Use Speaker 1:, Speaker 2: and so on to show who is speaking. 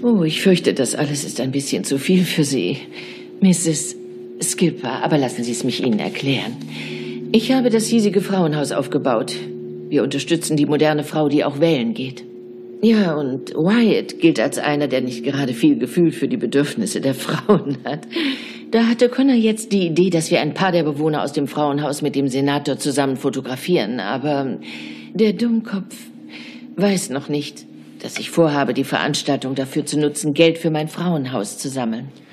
Speaker 1: Oh, ich fürchte, das alles ist ein bisschen zu viel für Sie, Mrs. Skipper. Aber lassen Sie es mich Ihnen erklären. Ich habe das hiesige Frauenhaus aufgebaut. Wir unterstützen die moderne Frau, die auch wählen geht. Ja, und Wyatt gilt als einer, der nicht gerade viel Gefühl für die Bedürfnisse der Frauen hat. Da hatte Connor jetzt die Idee, dass wir ein paar der Bewohner aus dem Frauenhaus mit dem Senator zusammen fotografieren. Aber der Dummkopf weiß noch nicht, dass ich vorhabe, die Veranstaltung dafür zu nutzen, Geld für mein Frauenhaus zu sammeln.